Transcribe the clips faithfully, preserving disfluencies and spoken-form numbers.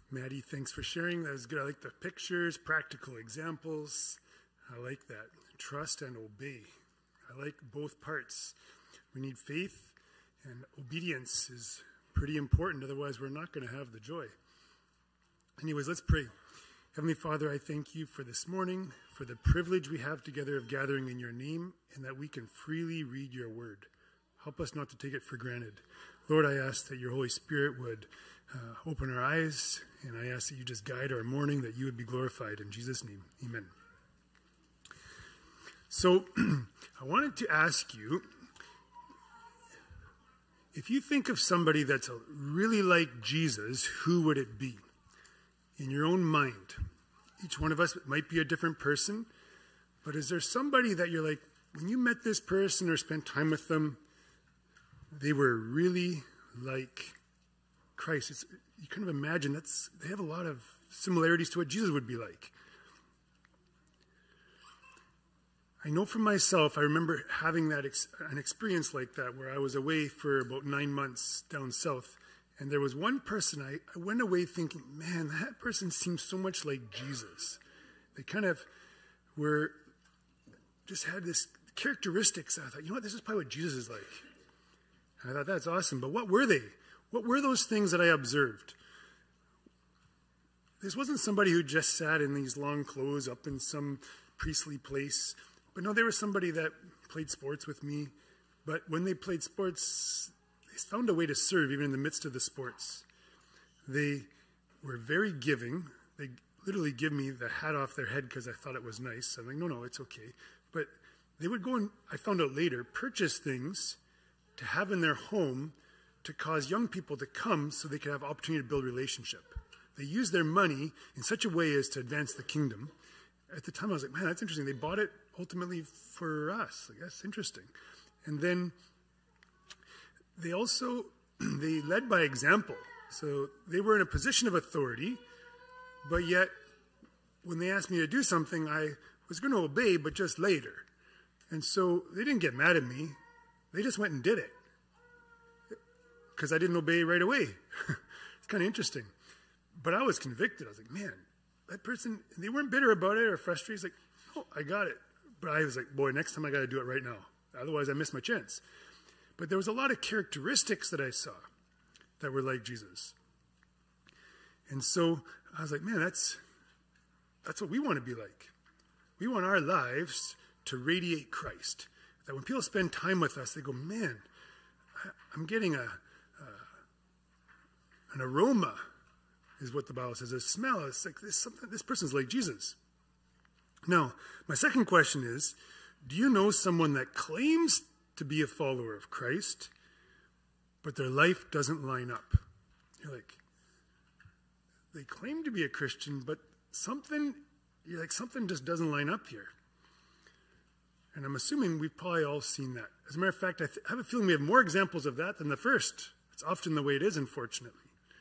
Maddie, thanks for sharing. That was good. I like the pictures, practical examples. I like that. Trust and obey. I like both parts. We need faith, and obedience is pretty important. Otherwise, we're not going to have the joy. Anyways, let's pray. Heavenly Father, I thank you for this morning, for the privilege we have together of gathering in your name, and that we can freely read your word. Help us not to take it for granted. Lord, I ask that your Holy Spirit would uh, open our eyes, and I ask that you just guide our morning, that you would be glorified. In Jesus' name, amen. So, I wanted to ask you, if you think of somebody that's really like Jesus, who would it be? In your own mind. Each one of us might be a different person, but is there somebody that you're like, when you met this person or spent time with them, they were really like Christ? It's, you kind of imagine that's they have a lot of similarities to what Jesus would be like. I know for myself, I remember having that ex- an experience like that where I was away for about nine months down south, and there was one person I, I went away thinking, man, that person seems so much like Jesus. They kind of were, just had this characteristics. I thought, you know what, this is probably what Jesus is like. And I thought, that's awesome. But what were they? What were those things that I observed? This wasn't somebody who just sat in these long clothes up in some priestly place. But no, they were somebody that played sports with me. But when they played sports, they found a way to serve even in the midst of the sports. They were very giving. They literally give me the hat off their head because I thought it was nice. I'm like, no, no, it's okay. But they would go and, I found out later, purchase things to have in their home to cause young people to come so they could have opportunity to build relationship. They used their money in such a way as to advance the kingdom. At the time, I was like, man, that's interesting. They bought it ultimately for us. Like, that's interesting. And then they also, they led by example. So they were in a position of authority, but yet when they asked me to do something, I was going to obey, but just later. And so they didn't get mad at me. They just went and did it because I didn't obey right away. It's kind of interesting. But I was convicted. I was like, man, that person, they weren't bitter about it or frustrated. It's like, oh, I got it. But I was like, boy, next time I got to do it right now. Otherwise, I miss my chance. But there was a lot of characteristics that I saw that were like Jesus. And so I was like, man, that's that's what we want to be like. We want our lives to radiate Christ. That when people spend time with us, they go, man, I'm getting a, uh, an aroma, is what the Bible says. A smell. It's like this, something, this person's like Jesus. Now, my second question is, do you know someone that claims to be a follower of Christ, but their life doesn't line up? You're like, they claim to be a Christian, but something, you're like, something just doesn't line up here. And I'm assuming we've probably all seen that. As a matter of fact, I, th- I have a feeling we have more examples of that than the first. It's often the way it is, unfortunately.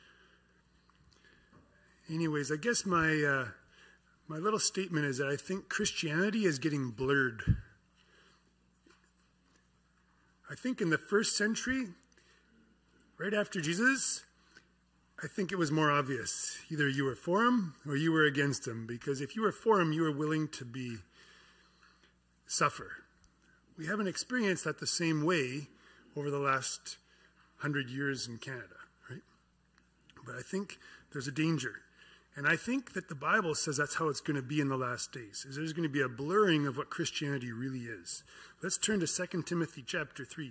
Anyways, I guess my uh, my little statement is that I think Christianity is getting blurred. I think in the first century, right after Jesus, I think it was more obvious. Either you were for him or you were against him. Because if you were for him, you were willing to be suffer. We haven't experienced that the same way over the last hundred years in Canada, right? But I think there's a danger. And I think that the Bible says that's how it's going to be in the last days. Is there's going to be a blurring of what Christianity really is. Let's turn to Second Timothy chapter three.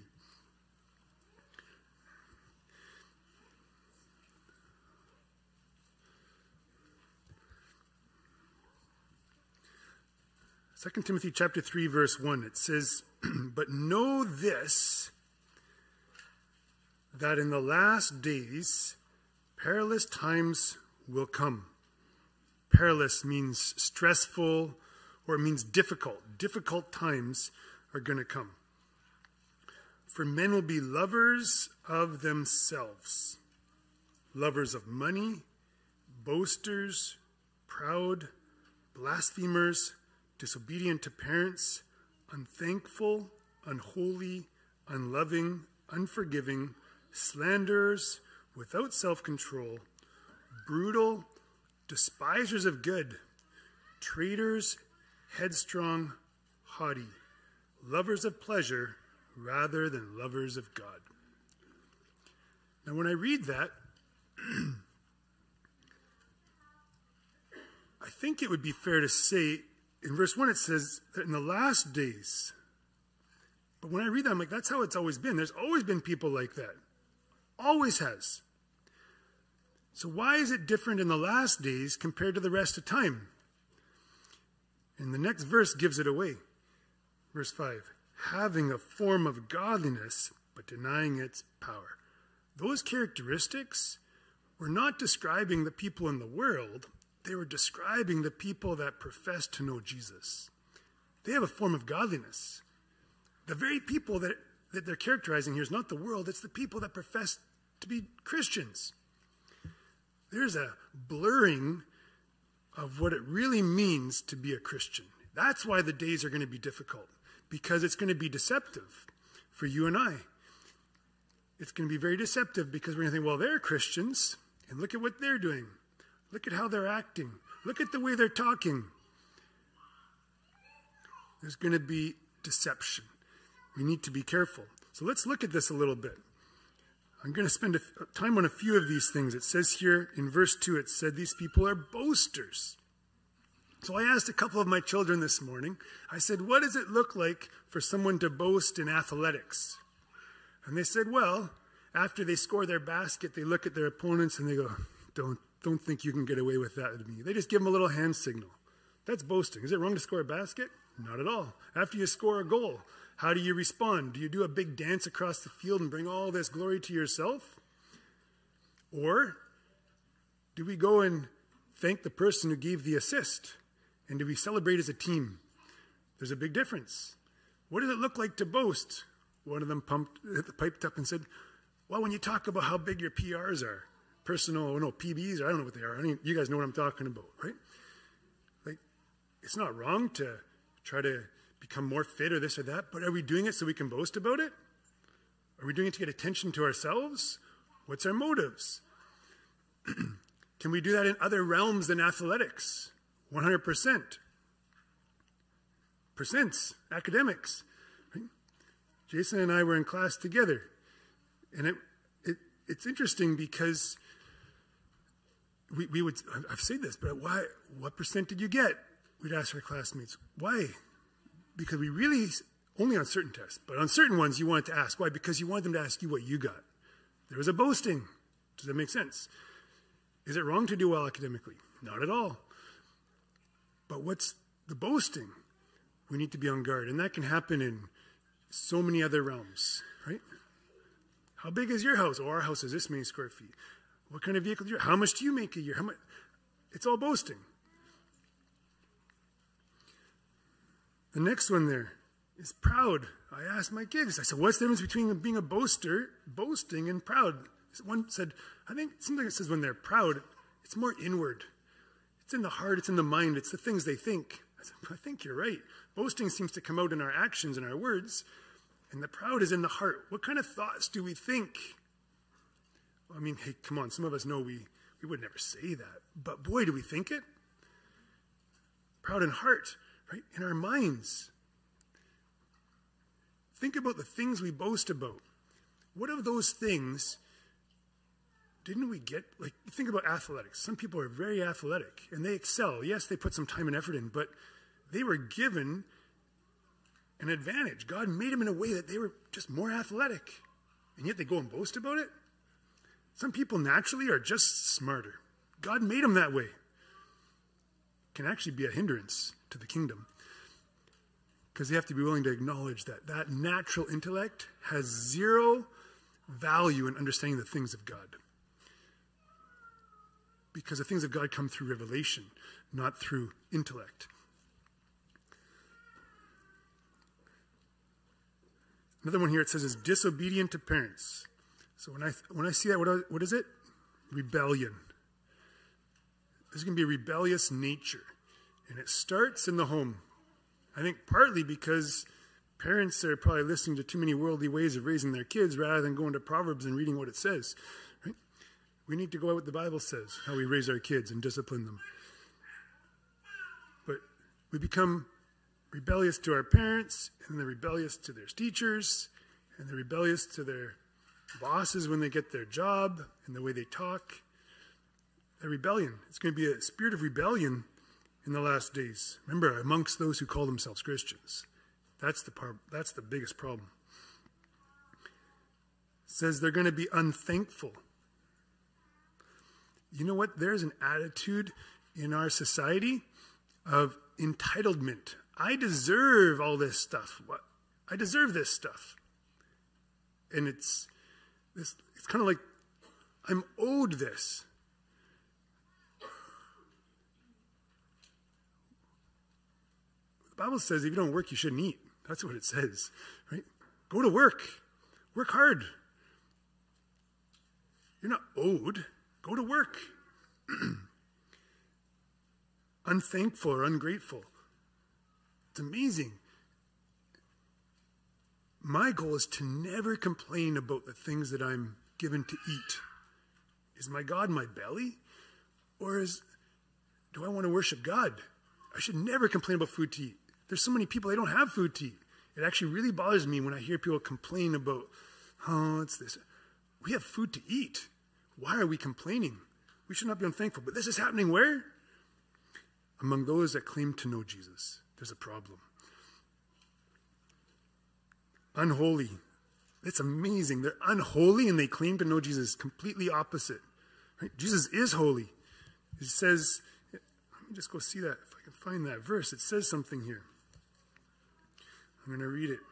Second Timothy chapter three, verse one, it says, but know this, that in the last days perilous times will come. Perilous means stressful, or it means difficult. Difficult times are going to come. For men will be lovers of themselves, lovers of money, boasters, proud, blasphemers, disobedient to parents, unthankful, unholy, unloving, unforgiving, slanderers, without self-control, brutal, despisers of good, traitors, headstrong, haughty, lovers of pleasure rather than lovers of God. Now, when I read that, I think it would be fair to say, in verse one it says that in the last days, but when I read that, I'm like, that's how it's always been. There's always been people like that. Always has. So why is it different in the last days compared to the rest of time? And the next verse gives it away. Verse five, having a form of godliness, but denying its power. Those characteristics were not describing the people in the world. They were describing the people that profess to know Jesus. They have a form of godliness. The very people that, that they're characterizing here is not the world, it's the people that profess to be Christians. There's a blurring of what it really means to be a Christian. That's why the days are going to be difficult, because it's going to be deceptive for you and I. It's going to be very deceptive because we're going to think, well, they're Christians, and look at what they're doing. Look at how they're acting. Look at the way they're talking. There's going to be deception. We need to be careful. So let's look at this a little bit. I'm going to spend a, time on a few of these things. It says here in verse two, it said these people are boasters. So I asked a couple of my children this morning, I said, what does it look like for someone to boast in athletics? And they said, well, after they score their basket, they look at their opponents and they go, don't, don't think you can get away with that with me. They just give them a little hand signal. That's boasting. Is it wrong to score a basket? Not at all. After you score a goal, how do you respond? Do you do a big dance across the field and bring all this glory to yourself? Or do we go and thank the person who gave the assist? And do we celebrate as a team? There's a big difference. What does it look like to boast? One of them pumped, piped up and said, well, when you talk about how big your P Rs are, personal, oh no, P Bs, I don't know what they are. I mean, you guys know what I'm talking about, right? Like, it's not wrong to try to become more fit or this or that, but are we doing it so we can boast about it? Are we doing it to get attention to ourselves? What's our motives? Can we do that in other realms than athletics? one hundred percent. Percents, academics. Right? Jason and I were in class together, and it, it it's interesting because we, we would, I've said this, but why, what percent did you get? We'd ask our classmates. Why? Because we really, only on certain tests, but on certain ones you wanted to ask. Why? Because you wanted them to ask you what you got. There was a boasting. Does that make sense? Is it wrong to do well academically? Not at all. But what's the boasting? We need to be on guard. And that can happen in so many other realms, right? How big is your house? Oh, our house is this many square feet. What kind of vehicle do you have? How much do you make a year? How much? It's all boasting. The next one there is proud. I asked my kids, I said, what's the difference between being a boaster, boasting, and proud? One said, I think it seems like it says when they're proud, it's more inward. It's in the heart, it's in the mind, it's the things they think. I said, I think you're right. Boasting seems to come out in our actions and our words, and the proud is in the heart. What kind of thoughts do we think? I mean, hey, come on, some of us know we, we would never say that, but boy, do we think it. Proud in heart, right? In our minds. Think about the things we boast about. What of those things didn't we get? Like, think about athletics. Some people are very athletic and they excel. Yes, they put some time and effort in, but they were given an advantage. God made them in a way that they were just more athletic, and yet they go and boast about it. Some people naturally are just smarter. God made them that way. Can actually be a hindrance to the kingdom, because they have to be willing to acknowledge that that natural intellect has zero value in understanding the things of God. Because the things of God come through revelation, not through intellect. Another one here, it says, is disobedient to parents. So when I when I see that, what, what is it? Rebellion. There's going to be a rebellious nature. And it starts in the home. I think partly because parents are probably listening to too many worldly ways of raising their kids rather than going to Proverbs and reading what it says. Right? We need to go out what the Bible says, how we raise our kids and discipline them. But we become rebellious to our parents, and they're rebellious to their teachers, and they're rebellious to their bosses when they get their job and the way they talk. A rebellion. It's going to be a spirit of rebellion in the last days. Remember, amongst those who call themselves Christians. That's the part, that's the biggest problem. It says they're going to be unthankful. You know what? There's an attitude in our society of entitlement. I deserve all this stuff. What? I deserve this stuff. And it's this. It's kind of like I'm owed this. The Bible says if you don't work, you shouldn't eat. That's what it says, right? Go to work. Work hard. You're not owed. Go to work. Unthankful or ungrateful. It's amazing. My goal is to never complain about the things that I'm given to eat. Is my God my belly? Or is, do I want to worship God? I should never complain about food to eat. There's so many people, they don't have food to eat. It actually really bothers me when I hear people complain about, oh, it's this. We have food to eat. Why are we complaining? We should not be unthankful. But this is happening where? Among those that claim to know Jesus. There's a problem. Unholy. It's amazing. They're unholy and they claim to know Jesus. Completely opposite. Right? Jesus is holy. It says, let me just go see that. If I can find that verse, it says something here. I'm going to read it.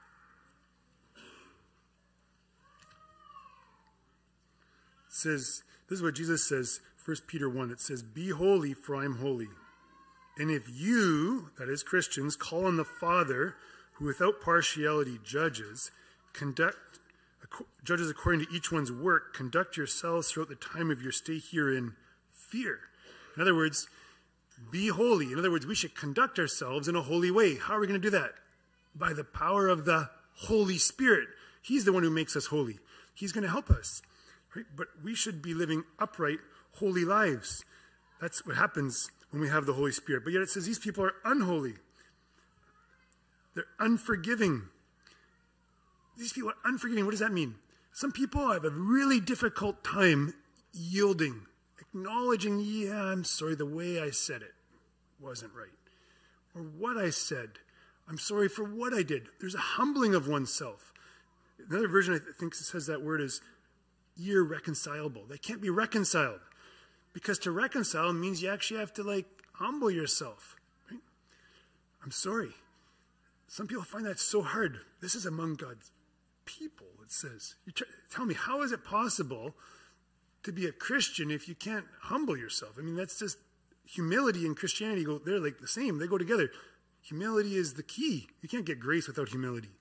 It says, this is what Jesus says, First Peter one. It says, be holy, for I am holy. And if you, that is Christians, call on the Father, who without partiality judges, conduct judges according to each one's work, conduct yourselves throughout the time of your stay here in fear. In other words, be holy. In other words, we should conduct ourselves in a holy way. How are we going to do that? By the power of the Holy Spirit. He's the one who makes us holy. He's going to help us. Right? But we should be living upright, holy lives. That's what happens when we have the Holy Spirit. But yet it says these people are unholy. They're unforgiving. These people are unforgiving. What does that mean? Some people have a really difficult time yielding, acknowledging, yeah, I'm sorry, the way I said it wasn't right. Or what I said, I'm sorry for what I did. There's a humbling of oneself. Another version I think says that word is irreconcilable. They can't be reconciled. Because to reconcile means you actually have to, like, humble yourself. Right? I'm sorry. Some people find that so hard. This is among God's people, it says. You try, tell me, how is it possible to be a Christian if you can't humble yourself? I mean, that's just humility and Christianity go, they're like the same. They go together. Humility is the key. You can't get grace without humility.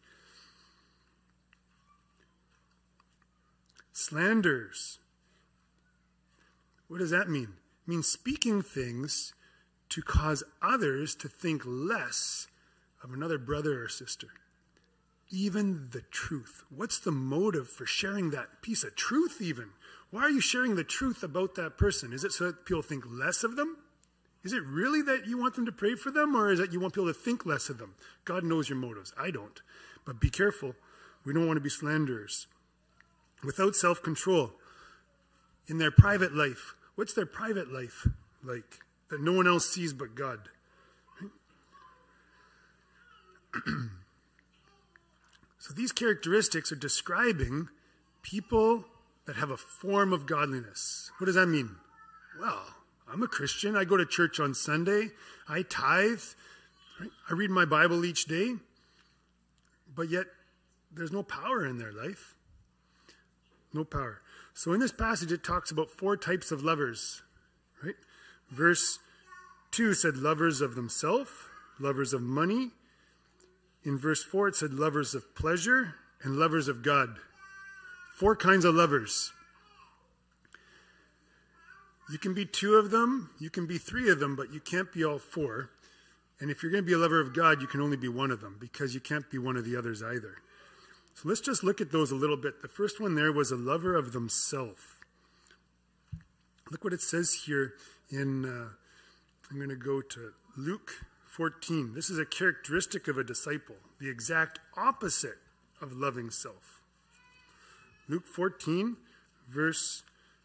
Slanders. What does that mean? It means speaking things to cause others to think less of another brother or sister. Even the truth. What's the motive for sharing that piece of truth even? Why are you sharing the truth about that person? Is it so that people think less of them? Is it really that you want them to pray for them, or is it you want people to think less of them? God knows your motives. I don't. But be careful. We don't want to be slanderers. Without self-control. In their private life. What's their private life like that no one else sees but God? So these characteristics are describing people that have a form of godliness. What does that mean? Well, I'm a Christian. I go to church on Sunday. I tithe. Right? I read my Bible each day. But yet, there's no power in their life. No power. So in this passage, it talks about four types of lovers. Right? Verse two said lovers of themselves, lovers of money. In verse four, it said lovers of pleasure and lovers of God. Four kinds of lovers. You can be two of them, you can be three of them, but you can't be all four. And if you're going to be a lover of God, you can only be one of them, because you can't be one of the others either. So let's just look at those a little bit. The first one there was a lover of themselves. Look what it says here in, uh, I'm going to go to Luke fourteen. This is a characteristic of a disciple, the exact opposite of loving self. Luke fourteen, verse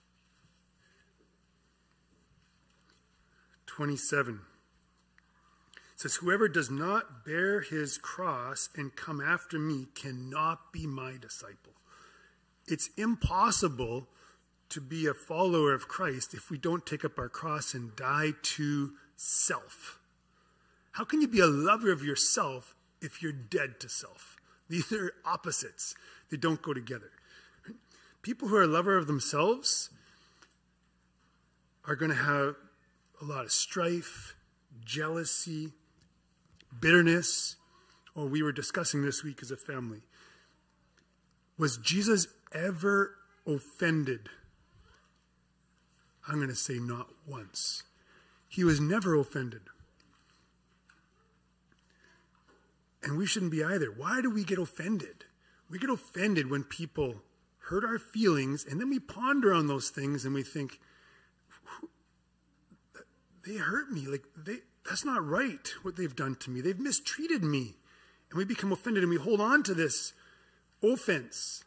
twenty-seven. It says, whoever does not bear his cross and come after me cannot be my disciple. It's impossible to be a follower of Christ if we don't take up our cross and die to self. How can you be a lover of yourself if you're dead to self? These are opposites. They don't go together. People who are a lover of themselves are going to have a lot of strife, jealousy, bitterness. Or we were discussing this week as a family. Was Jesus ever offended? I'm going to say not once. He was never offended. And we shouldn't be either. Why do we get offended? We get offended when people hurt our feelings, and then we ponder on those things and we think, they hurt me. Like they, that's not right what they've done to me. They've mistreated me. And we become offended and we hold on to this offense.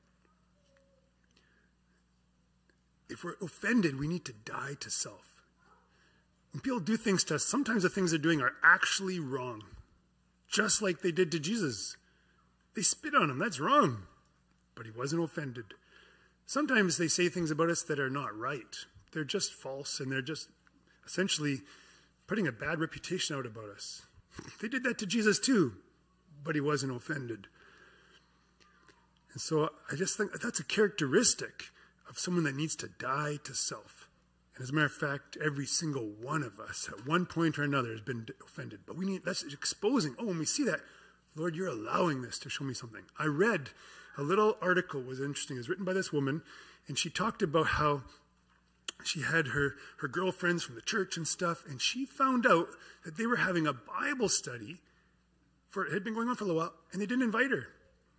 If we're offended, we need to die to self. When people do things to us, sometimes the things they're doing are actually wrong. Just like they did to Jesus. They spit on him. That's wrong. But he wasn't offended. Sometimes they say things about us that are not right. They're just false, and they're just essentially putting a bad reputation out about us. They did that to Jesus too, but he wasn't offended. And so I just think that's a characteristic of someone that needs to die to self. And as a matter of fact, every single one of us at one point or another has been offended. But we need, that's exposing. Oh, when we see that, Lord, you're allowing this to show me something. I read a little article, was interesting. It was written by this woman, and she talked about how she had her, her girlfriends from the church and stuff, and she found out that they were having a Bible study, for it had been going on for a little while, and they didn't invite her.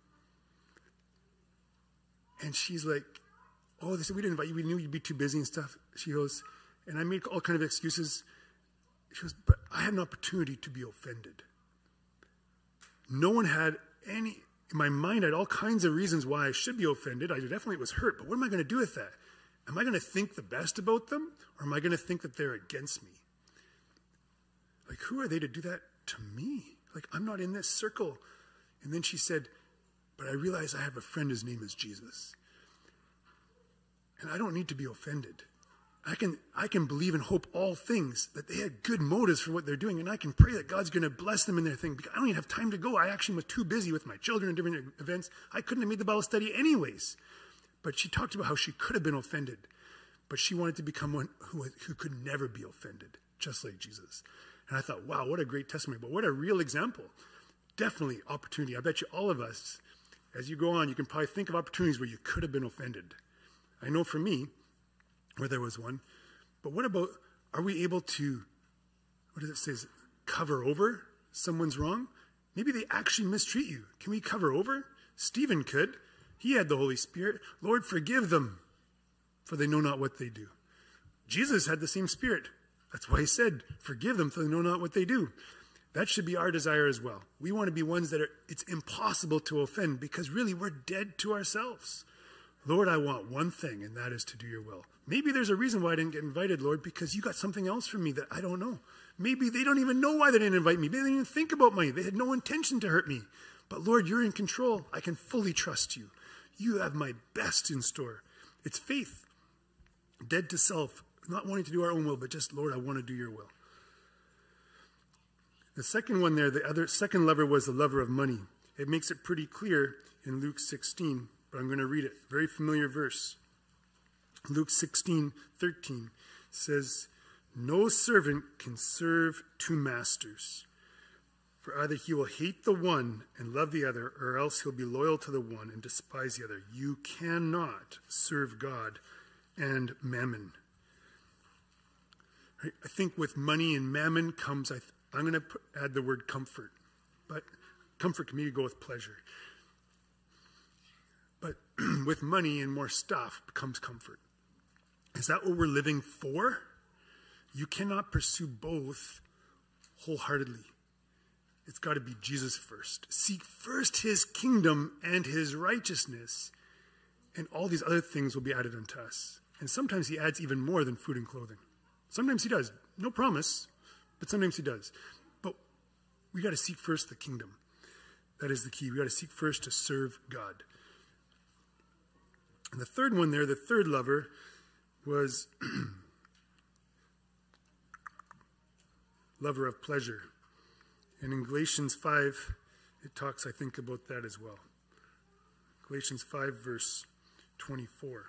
And she's like, oh, they said, we didn't invite you. We knew you'd be too busy and stuff. She goes, and I made all kind of excuses. She goes, but I had an opportunity to be offended. No one had any, in my mind, I had all kinds of reasons why I should be offended. I definitely was hurt, but what am I going to do with that? Am I going to think the best about them, or am I going to think that they're against me? Like, who are they to do that to me? Like, I'm not in this circle. And then she said, but I realize I have a friend, his name is Jesus. And I don't need to be offended. I can, I can believe and hope all things, that they had good motives for what they're doing, and I can pray that God's going to bless them in their thing, because I don't even have time to go. I actually was too busy with my children and different events. I couldn't have made the Bible study anyways. But she talked about how she could have been offended, but she wanted to become one who, who could never be offended, just like Jesus. And I thought, wow, what a great testimony, but what a real example. Definitely opportunity. I bet you all of us, as you go on, you can probably think of opportunities where you could have been offended. I know for me, where there was one, but what about, are we able to, what does it say, cover over someone's wrong? Maybe they actually mistreat you. Can we cover over? Stephen could. He had the Holy Spirit. Lord, forgive them, for they know not what they do. Jesus had the same Spirit. That's why he said, forgive them, for they know not what they do. That should be our desire as well. We want to be ones that are, it's impossible to offend, because really we're dead to ourselves. Lord, I want one thing, and that is to do your will. Maybe there's a reason why I didn't get invited, Lord, because you got something else for me that I don't know. Maybe they don't even know why they didn't invite me. They didn't even think about me. They had no intention to hurt me. But Lord, you're in control. I can fully trust you. You have my best in store. It's faith. Dead to self, not wanting to do our own will, but just, Lord, I want to do your will. The second one there, the other second lover was the lover of money. It makes it pretty clear in Luke sixteen, but I'm going to read it. Very familiar verse. Luke sixteen thirteen says, no servant can serve two masters. For either he will hate the one and love the other, or else he'll be loyal to the one and despise the other. You cannot serve God and mammon. Right? I think with money and mammon comes, I th- I'm going to put, add the word comfort. But comfort can maybe go with pleasure. But with money and more stuff comes comfort. Is that what we're living for? You cannot pursue both wholeheartedly. It's got to be Jesus first. Seek first his kingdom and his righteousness, and all these other things will be added unto us. And sometimes he adds even more than food and clothing. Sometimes he does. No promise, but sometimes he does. But we got to seek first the kingdom. That is the key. We got to seek first to serve God. And the third one there, the third lover, was lover of pleasure. And in Galatians five, it talks, I think, about that as well. Galatians five, verse twenty-four.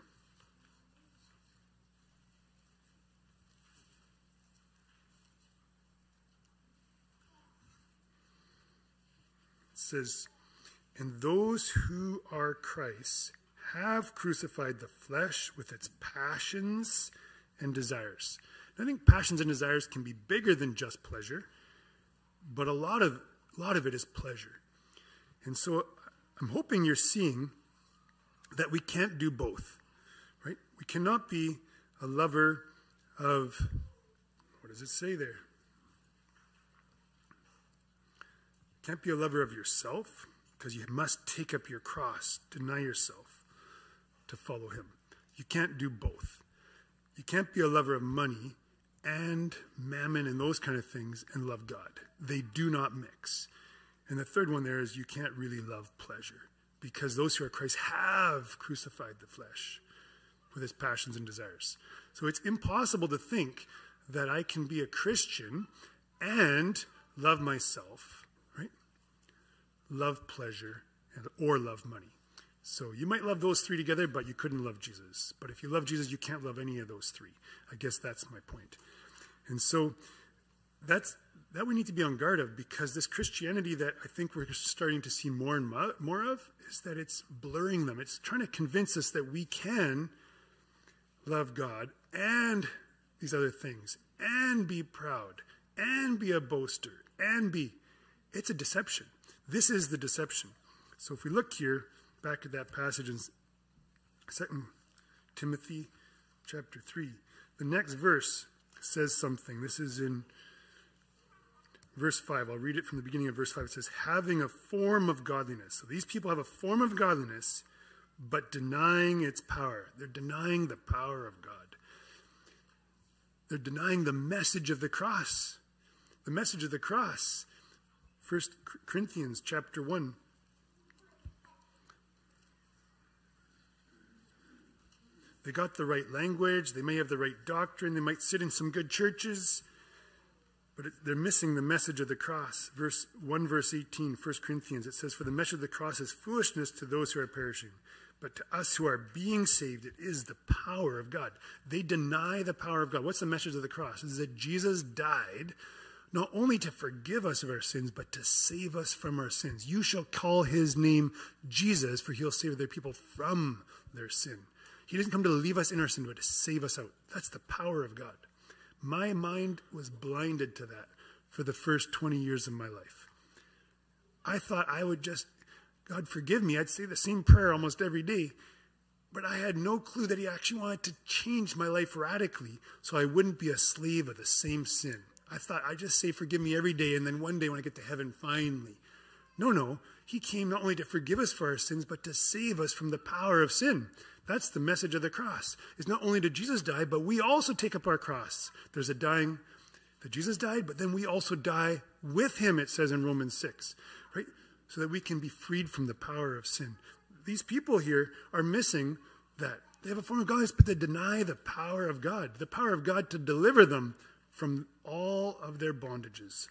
It says, and those who are Christ have crucified the flesh with its passions and desires. And I think passions and desires can be bigger than just pleasure, but a lot of a lot of it is pleasure. And so I'm hoping you're seeing that we can't do both, right? We cannot be a lover of, what does it say there? Can't be a lover of yourself, because you must take up your cross, deny yourself to follow him. You can't do both. You can't be a lover of money and mammon and those kind of things and love God. They do not mix. And the third one there is you can't really love pleasure, because those who are Christ have crucified the flesh with its passions and desires. So it's impossible to think that I can be a Christian and love myself, right? Love pleasure and or love money. So you might love those three together, but you couldn't love Jesus. But if you love Jesus, you can't love any of those three. I guess that's my point. And so that's that we need to be on guard of, because this Christianity that I think we're starting to see more and more of is that it's blurring them. It's trying to convince us that we can love God and these other things and be proud and be a boaster and be. It's a deception. This is the deception. So if we look here, back at that passage in Second Timothy chapter three, the next verse says something. This is in verse five. I'll read it from the beginning of verse five. It says, having a form of godliness. So these people have a form of godliness, but denying its power. They're denying the power of God. They're denying the message of the cross. The message of the cross. First Corinthians chapter one. They got the right language. They may have the right doctrine. They might sit in some good churches. But it, they're missing the message of the cross. Verse one, verse eighteen, First Corinthians, it says, for the message of the cross is foolishness to those who are perishing. But to us who are being saved, it is the power of God. They deny the power of God. What's the message of the cross? It is that Jesus died not only to forgive us of our sins, but to save us from our sins. You shall call his name Jesus, for he'll save their people from their sin. He doesn't come to leave us in our sin, but to save us out. That's the power of God. My mind was blinded to that for the first twenty years of my life. I thought I would just, God forgive me, I'd say the same prayer almost every day, but I had no clue that he actually wanted to change my life radically so I wouldn't be a slave of the same sin. I thought I'd just say forgive me every day, and then one day when I get to heaven, finally. No, no, he came not only to forgive us for our sins, but to save us from the power of sin. That's the message of the cross. It's not only did Jesus die, but we also take up our cross. There's a dying that Jesus died, but then we also die with him, it says in Romans six, right? So that we can be freed from the power of sin. These people here are missing that. They have a form of godliness, but they deny the power of God, the power of God to deliver them from all of their bondages.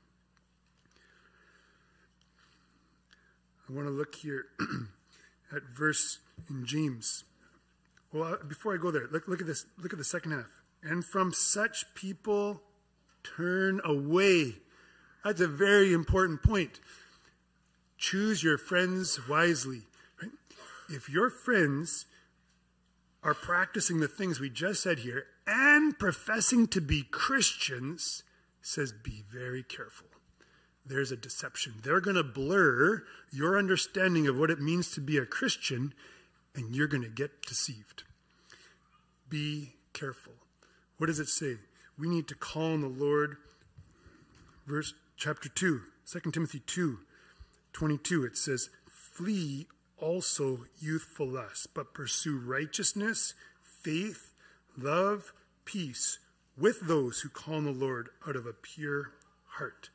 I want to look here at verse in James. Well, before I go there, look, look at this. Look at the second half. And from such people turn away. That's a very important point. Choose your friends wisely. Right? If your friends are practicing the things we just said here and professing to be Christians, it says be very careful. There's a deception. They're going to blur your understanding of what it means to be a Christian, and you're going to get deceived. Be careful. What does it say? We need to call on the Lord. Verse chapter two, Second Timothy two, twenty-two, it says, flee also youthful lust, but pursue righteousness, faith, love, peace with those who call on the Lord out of a pure heart.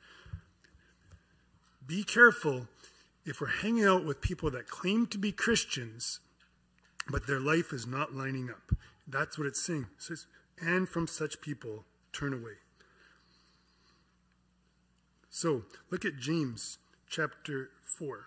Be careful if we're hanging out with people that claim to be Christians, but their life is not lining up. That's what it's saying. It says, and from such people, turn away. So, look at James chapter four.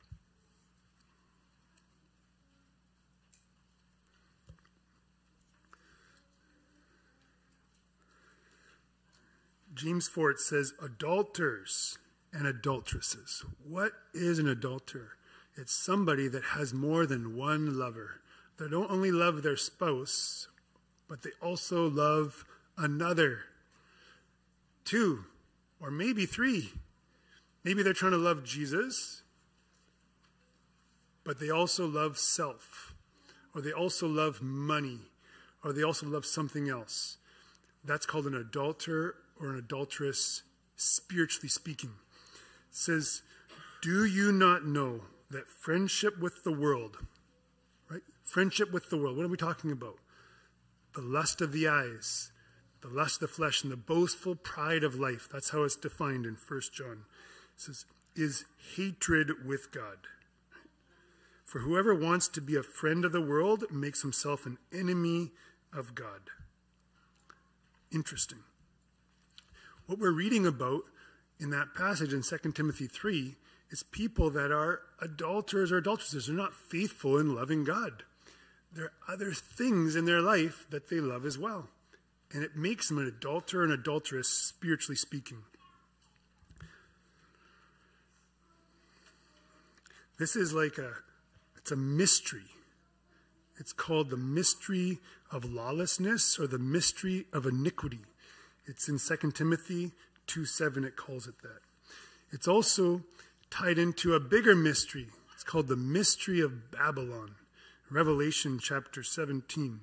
James four, it says, adulterers and adulteresses. What is an adulterer? It's somebody that has more than one lover. They don't only love their spouse, but they also love another. Two, or maybe three. Maybe they're trying to love Jesus, but they also love self, or they also love money, or they also love something else. That's called an adulterer or an adulteress, spiritually speaking. It says, do you not know that friendship with the world, right? Friendship with the world, what are we talking about? The lust of the eyes, the lust of the flesh, and the boastful pride of life. That's how it's defined in First John. It says, is hatred with God. For whoever wants to be a friend of the world makes himself an enemy of God. Interesting. What we're reading about in that passage in Second Timothy three is people that are adulterers or adulteresses. They're not faithful in loving God. There are other things in their life that they love as well. And it makes them an adulterer and adulteress, spiritually speaking. This is like a, it's a mystery. It's called the mystery of lawlessness or the mystery of iniquity. It's in Second Timothy two seven, it calls it that. It's also tied into a bigger mystery. It's called the mystery of Babylon. Revelation chapter seventeen.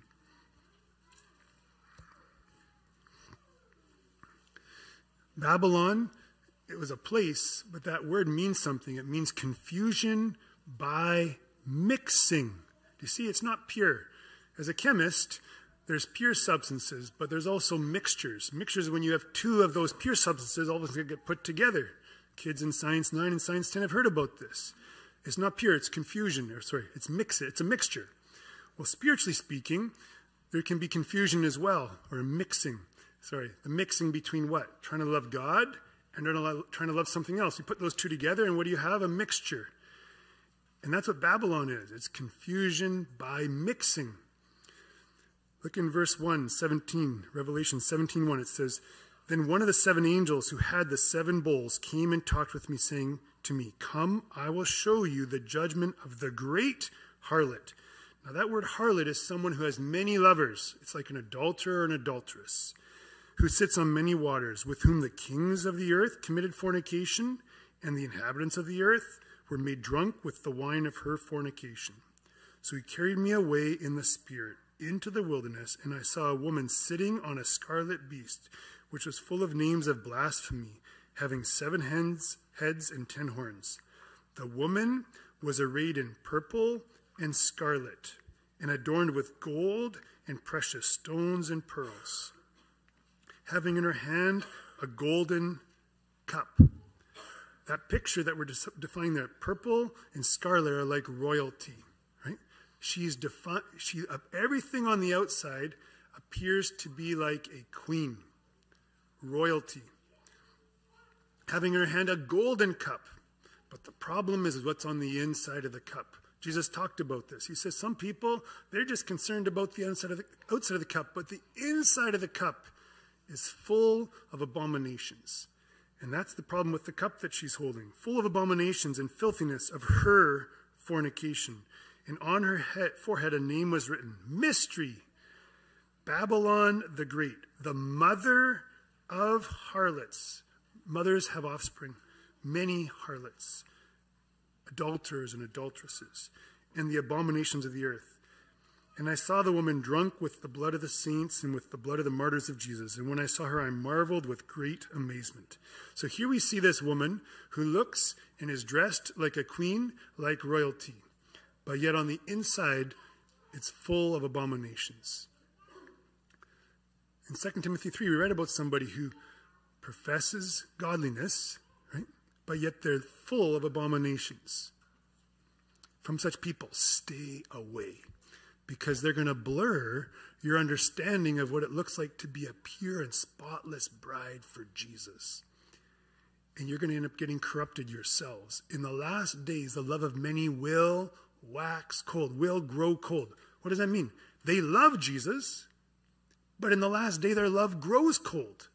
Babylon, it was a place, but that word means something. It means confusion by mixing. Do you see? It's not pure. As a chemist, there's pure substances, but there's also mixtures. Mixtures, when you have two of those pure substances, all of them get put together. Kids in Science nine and Science ten have heard about this. It's not pure, it's confusion. Or sorry, it's mix. It's a mixture. Well, spiritually speaking, there can be confusion as well, or a mixing. Sorry, the mixing between what? Trying to love God and trying to love something else. You put those two together, and what do you have? A mixture. And that's what Babylon is. It's confusion by mixing. Look in verse one, seventeen, Revelation seventeen one. It says, then one of the seven angels who had the seven bowls came and talked with me, saying to me, come, I will show you the judgment of the great harlot. Now that word harlot is someone who has many lovers. It's like an adulterer or an adulteress, who sits on many waters, with whom the kings of the earth committed fornication, and the inhabitants of the earth were made drunk with the wine of her fornication. So he carried me away in the spirit into the wilderness, and I saw a woman sitting on a scarlet beast, which was full of names of blasphemy, having seven heads, heads and ten horns. The woman was arrayed in purple and scarlet, and adorned with gold and precious stones and pearls, having in her hand a golden cup. That picture that we're defining there, purple and scarlet, are like royalty, right? She's defi- she, uh, everything on the outside appears to be like a queen, royalty. Having in her hand a golden cup. But the problem is what's on the inside of the cup. Jesus talked about this. He says some people, they're just concerned about the outside of the, outside of the cup, but the inside of the cup is full of abominations. And that's the problem with the cup that she's holding, full of abominations and filthiness of her fornication. And on her head, forehead a name was written, Mystery, Babylon the Great, the mother of harlots. Mothers have offspring, many harlots, adulterers and adulteresses, and the abominations of the earth. And I saw the woman drunk with the blood of the saints and with the blood of the martyrs of Jesus. And when I saw her, I marveled with great amazement. So here we see this woman who looks and is dressed like a queen, like royalty. But yet on the inside, it's full of abominations. In Second Timothy three, we read about somebody who professes godliness, right? But yet they're full of abominations. From such people, stay away, because they're going to blur your understanding of what it looks like to be a pure and spotless bride for Jesus. And you're going to end up getting corrupted yourselves. In the last days, the love of many will wax cold, will grow cold. What does that mean? They love Jesus, but in the last day, their love grows cold.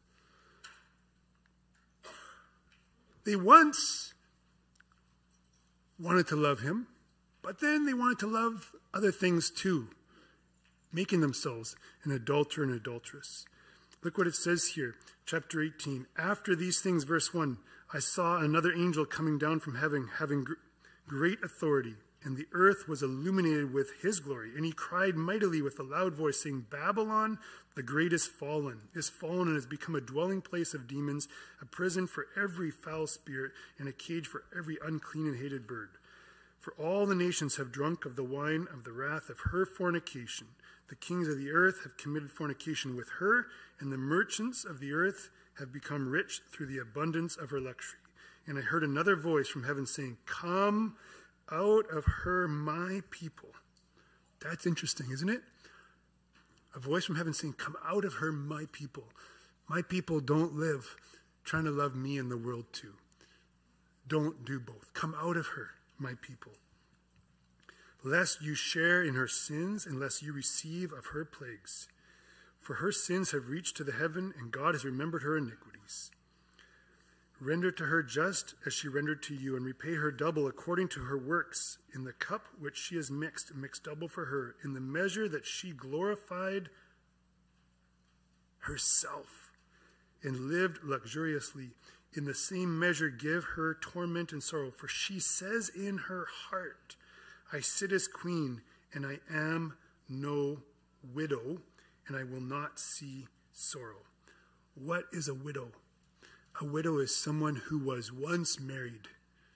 They once wanted to love him, but then they wanted to love other things too, making themselves an adulterer and adulteress. Look what it says here, chapter eighteen. After these things, verse one, I saw another angel coming down from heaven, having gr- great authority, and the earth was illuminated with his glory. And he cried mightily with a loud voice, saying, Babylon, the great is fallen, is fallen and has become a dwelling place of demons, a prison for every foul spirit, and a cage for every unclean and hated bird. For all the nations have drunk of the wine of the wrath of her fornication. The kings of the earth have committed fornication with her, and the merchants of the earth have become rich through the abundance of her luxury. And I heard another voice from heaven saying, Come out of her, my people. That's interesting, isn't it? A voice from heaven saying, Come out of her, my people. My people don't live trying to love me and the world too. Don't do both. Come out of her, my people, lest you share in her sins, and lest you receive of her plagues. For her sins have reached to the heaven, and God has remembered her iniquities. Render to her just as she rendered to you, and repay her double according to her works. In the cup which she has mixed, mix double for her. In the measure that she glorified herself and lived luxuriously, in the same measure give her torment and sorrow. For she says in her heart, I sit as queen, and I am no widow, and I will not see sorrow. What is a widow? A widow is someone who was once married,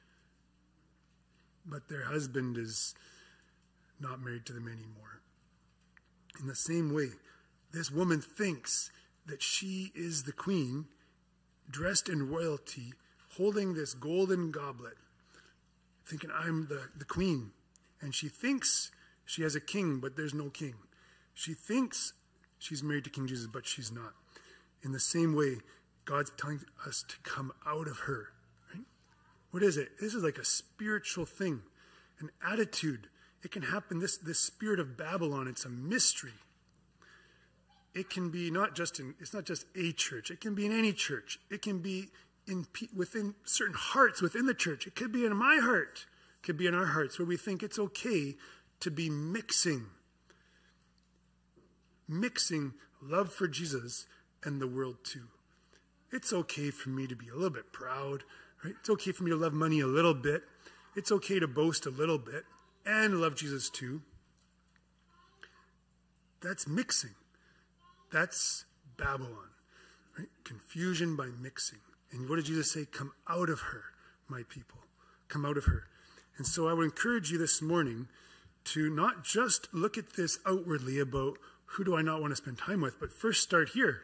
but their husband is not married to them anymore. In the same way, this woman thinks that she is the queen, dressed in royalty, holding this golden goblet, thinking, I'm the, the queen. And she thinks she has a king, but there's no king. She thinks she's married to King Jesus, but she's not. In the same way, God's telling us to come out of her. Right? What is it? This is like a spiritual thing, an attitude. It can happen, this, this spirit of Babylon, it's a mystery. It can be not just in, it's not just a church. It can be in any church. It can be in within certain hearts within the church. It could be in my heart. It could be in our hearts where we think it's okay to be mixing. Mixing love for Jesus and the world too. It's okay for me to be a little bit proud, right? It's okay for me to love money a little bit. It's okay to boast a little bit and love Jesus too. That's mixing. That's Babylon, right? Confusion by mixing. And what did Jesus say? Come out of her, my people. Come out of her. And so I would encourage you this morning to not just look at this outwardly about who do I not want to spend time with, but first start here.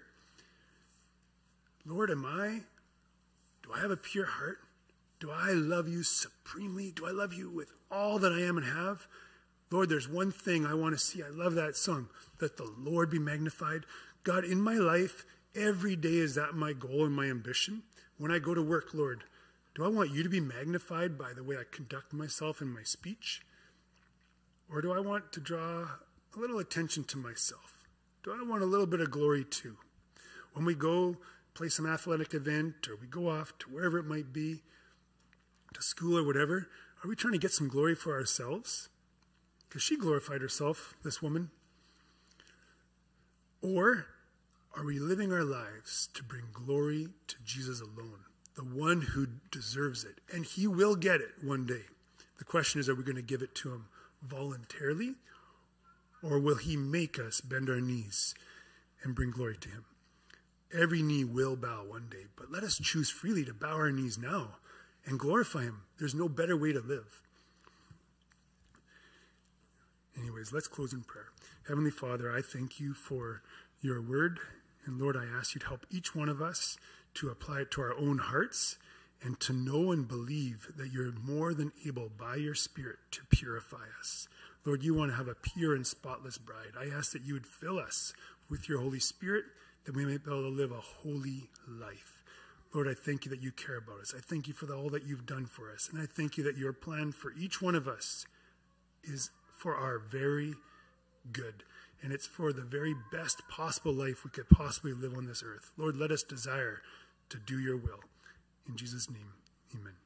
Lord, am I, do I have a pure heart? Do I love you supremely? Do I love you with all that I am and have? Lord, there's one thing I want to see. I love that song, that the Lord be magnified. God, in my life, every day is that my goal and my ambition. When I go to work, Lord, do I want you to be magnified by the way I conduct myself in my speech? Or do I want to draw a little attention to myself? Do I want a little bit of glory too? When we go play some athletic event, or we go off to wherever it might be, to school or whatever, are we trying to get some glory for ourselves? Because she glorified herself, this woman. Or are we living our lives to bring glory to Jesus alone, the one who deserves it? And he will get it one day. The question is, are we going to give it to him voluntarily, or will he make us bend our knees and bring glory to him? Every knee will bow one day, but let us choose freely to bow our knees now and glorify him. There's no better way to live. Anyways, let's close in prayer. Heavenly Father, I thank you for your word. And Lord, I ask you to help each one of us to apply it to our own hearts and to know and believe that you're more than able by your Spirit to purify us. Lord, you want to have a pure and spotless bride. I ask that you would fill us with your Holy Spirit, that we may be able to live a holy life. Lord, I thank you that you care about us. I thank you for the, all that you've done for us. And I thank you that your plan for each one of us is for our very good. And it's for the very best possible life we could possibly live on this earth. Lord, let us desire to do your will. In Jesus' name, amen.